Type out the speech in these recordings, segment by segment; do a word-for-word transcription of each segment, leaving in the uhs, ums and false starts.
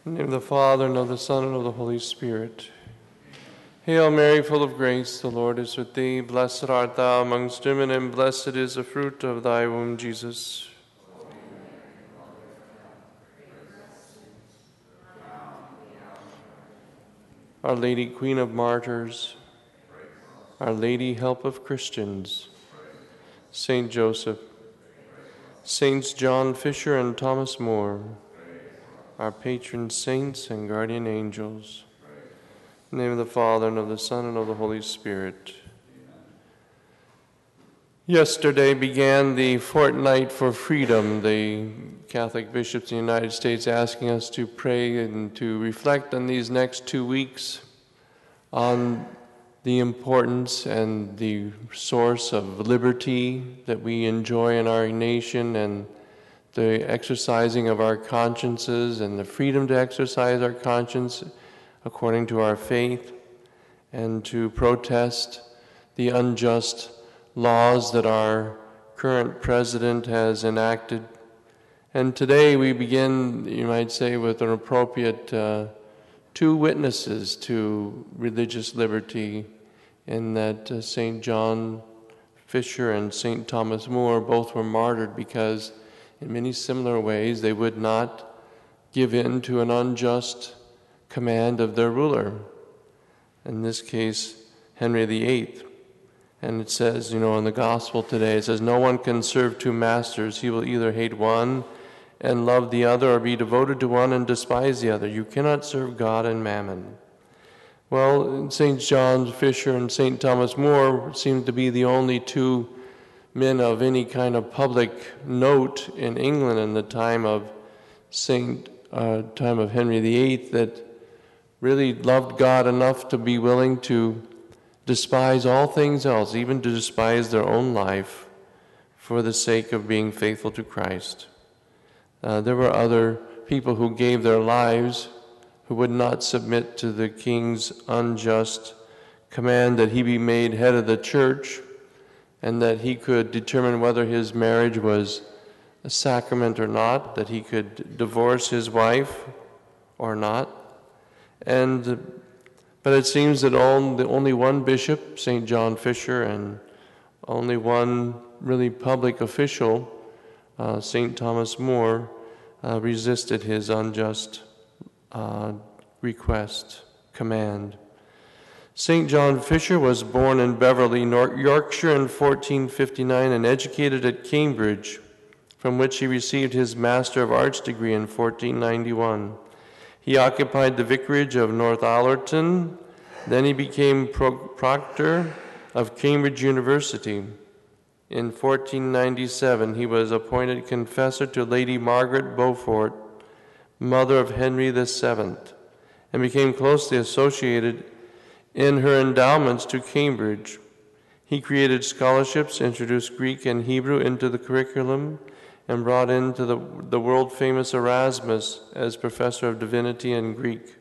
In the name of the Father, and of the Son, and of the Holy Spirit. Hail Mary, full of grace, the Lord is with thee. Blessed art thou amongst women, and blessed is the fruit of thy womb, Jesus. Our Lady, Queen of Martyrs, Our Lady, Help of Christians, Saint Joseph, Saints John Fisher and Thomas More, our patron saints and guardian angels. In the name of the Father, and of the Son, and of the Holy Spirit. Yesterday began the Fortnight for Freedom, the Catholic bishops in the United States asking us to pray and to reflect on these next two weeks on the importance and the source of liberty that we enjoy in our nation, and the exercising of our consciences and the freedom to exercise our conscience according to our faith, and to protest the unjust laws that our current president has enacted. And today we begin, you might say, with an appropriate uh, two witnesses to religious liberty, in that uh, Saint John Fisher and Saint Thomas More both were martyred because in many similar ways they would not give in to an unjust command of their ruler. In this case, Henry the Eighth. And it says, you know, in the gospel today, it says, no one can serve two masters. He will either hate one and love the other, or be devoted to one and despise the other. You cannot serve God and mammon. Well, Saint John Fisher and Saint Thomas More seem to be the only two men of any kind of public note in England in the time of Saint uh, time of Henry the Eighth that really loved God enough to be willing to despise all things else, even to despise their own life, for the sake of being faithful to Christ. Uh, there were other people who gave their lives, who would not submit to the king's unjust command that he be made head of the church, and that he could determine whether his marriage was a sacrament or not, that he could divorce his wife or not. And but it seems that only, only one bishop, Saint John Fisher, and only one really public official, uh, Saint Thomas More, uh, resisted his unjust uh, request, command. Saint John Fisher was born in Beverley, Yorkshire in fourteen fifty-nine and educated at Cambridge, from which he received his Master of Arts degree in fourteen ninety-one. He occupied the vicarage of North Allerton. Then he became pro- proctor of Cambridge University. In fourteen ninety-seven, he was appointed confessor to Lady Margaret Beaufort, mother of Henry the Seventh, and became closely associated in her endowments to Cambridge. He created scholarships, introduced Greek and Hebrew into the curriculum, and brought into the, the world-famous Erasmus as professor of divinity and Greek.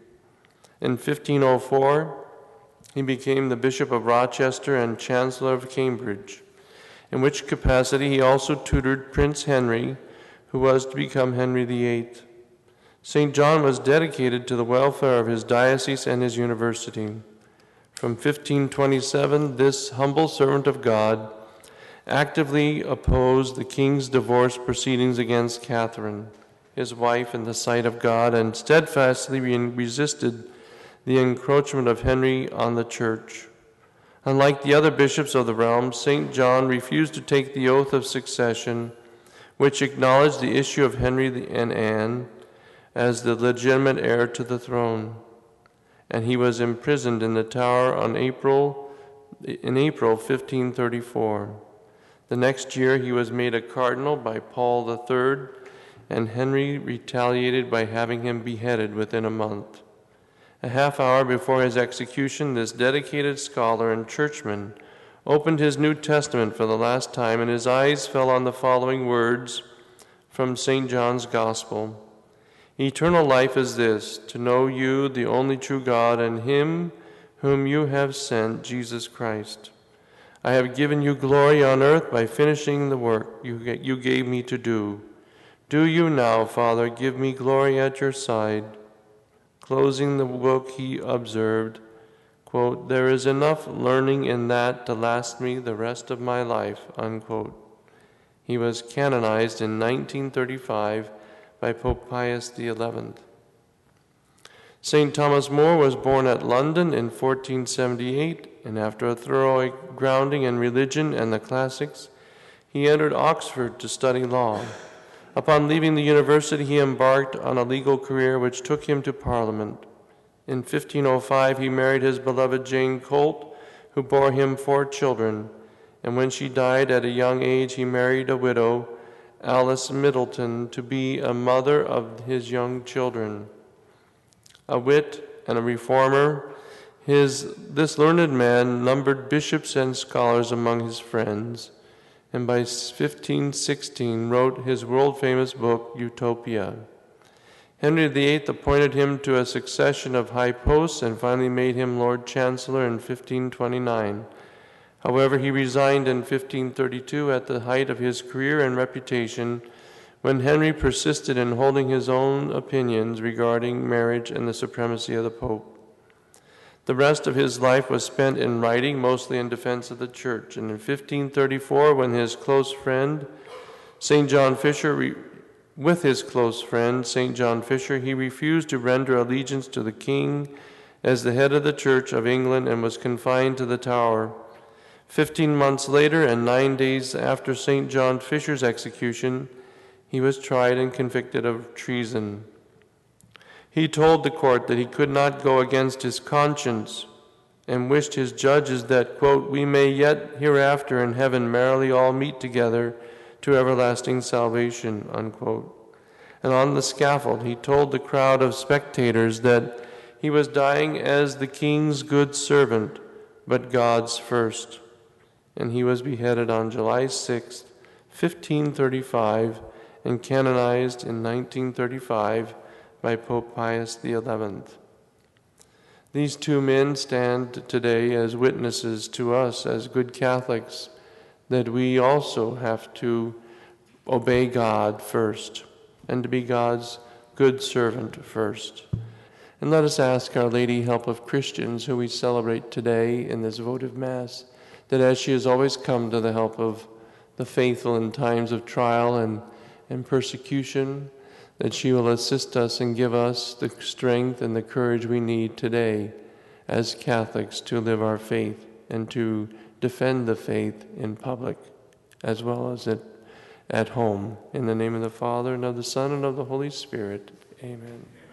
In fifteen oh four, he became the Bishop of Rochester and Chancellor of Cambridge, in which capacity he also tutored Prince Henry, who was to become Henry the Eighth. Saint John was dedicated to the welfare of his diocese and his university. From fifteen twenty-seven, this humble servant of God actively opposed the king's divorce proceedings against Catherine, his wife, in the sight of God, and steadfastly resisted the encroachment of Henry on the church. Unlike the other bishops of the realm, Saint John refused to take the oath of succession, which acknowledged the issue of Henry and Anne as the legitimate heir to the throne. And he was imprisoned in the Tower on April, in April fifteen thirty-four. The next year he was made a cardinal by Paul the Third, and Henry retaliated by having him beheaded within a month. A half hour before his execution, this dedicated scholar and churchman opened his New Testament for the last time, and his eyes fell on the following words from Saint John's Gospel. Eternal life is this, to know you, the only true God, and him whom you have sent, Jesus Christ. I have given you glory on earth by finishing the work you, you gave me to do. Do you now, Father, give me glory at your side, Closing the book, he observed, quote, "There is enough learning in that to last me the rest of my life," unquote. He was canonized in nineteen thirty-five by Pope Pius the eleventh. Saint Thomas More was born at London in fourteen seventy-eight, and after a thorough grounding in religion and the classics, he entered Oxford to study law. Upon leaving the university, he embarked on a legal career which took him to Parliament. In fifteen oh five, he married his beloved Jane Colt, who bore him four children, and when she died at a young age, he married a widow, Alice Middleton, to be a mother of his young children. A wit and a reformer, his, this learned man numbered bishops and scholars among his friends, and by fifteen sixteen wrote his world-famous book, Utopia. Henry the Eighth appointed him to a succession of high posts and finally made him Lord Chancellor in fifteen twenty-nine. However, he resigned in fifteen thirty-two at the height of his career and reputation, when Henry persisted in holding his own opinions regarding marriage and the supremacy of the Pope. The rest of his life was spent in writing, mostly in defense of the Church. And in fifteen thirty-four, when his close friend, Saint John Fisher, re- with his close friend, Saint John Fisher, he refused to render allegiance to the king as the head of the Church of England and was confined to the Tower. Fifteen months later, and nine days after Saint John Fisher's execution, he was tried and convicted of treason. He told the court that he could not go against his conscience and wished his judges that, quote, "we may yet hereafter in heaven merrily all meet together to everlasting salvation," unquote. And on the scaffold, he told the crowd of spectators that he was dying as the king's good servant, but God's first. And he was beheaded on July sixth, fifteen thirty-five, and canonized in nineteen thirty-five by Pope Pius the eleventh. These two men stand today as witnesses to us as good Catholics that we also have to obey God first and to be God's good servant first. And let us ask Our Lady, Help of Christians, who we celebrate today in this votive Mass, that as she has always come to the help of the faithful in times of trial and, and persecution, that she will assist us and give us the strength and the courage we need today as Catholics to live our faith and to defend the faith in public as well as at, at home. In the name of the Father, and of the Son, and of the Holy Spirit. Amen.